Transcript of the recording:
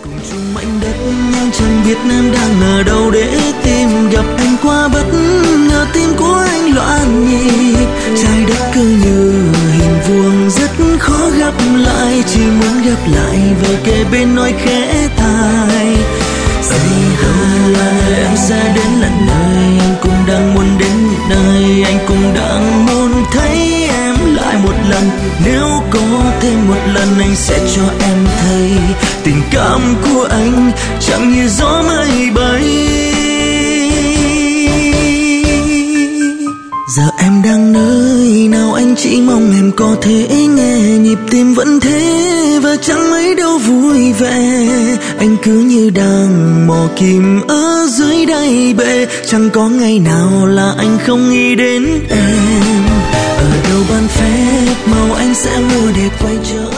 cùng chung mảnh đất nhưng chẳng biết em đang ở đâu để tìm gặp anh qua bất ngờ tim của anh loạn nhịp. Trái đất cứ như hình vuông rất khó gặp lại, chỉ muốn gặp lại về kề bên nói khẽ tai. Say hi, em sẽ đến lần nơi anh cũng đang muốn đến nơi, anh cũng đang muốn thấy em lại một lần. Nếu có thêm một lần anh sẽ cho em thấy tình cảm của anh chẳng như gió mây bay. Giờ em đang nơi nào anh chỉ mong em có thể nghe, nhịp tim vẫn thế và chẳng mấy đâu vui vẻ. Anh cứ như đang mò kim ở dưới đáy bể, chẳng có ngày nào là anh không nghĩ đến em. Ở đâu ban phép màu anh sẽ mua để quay trở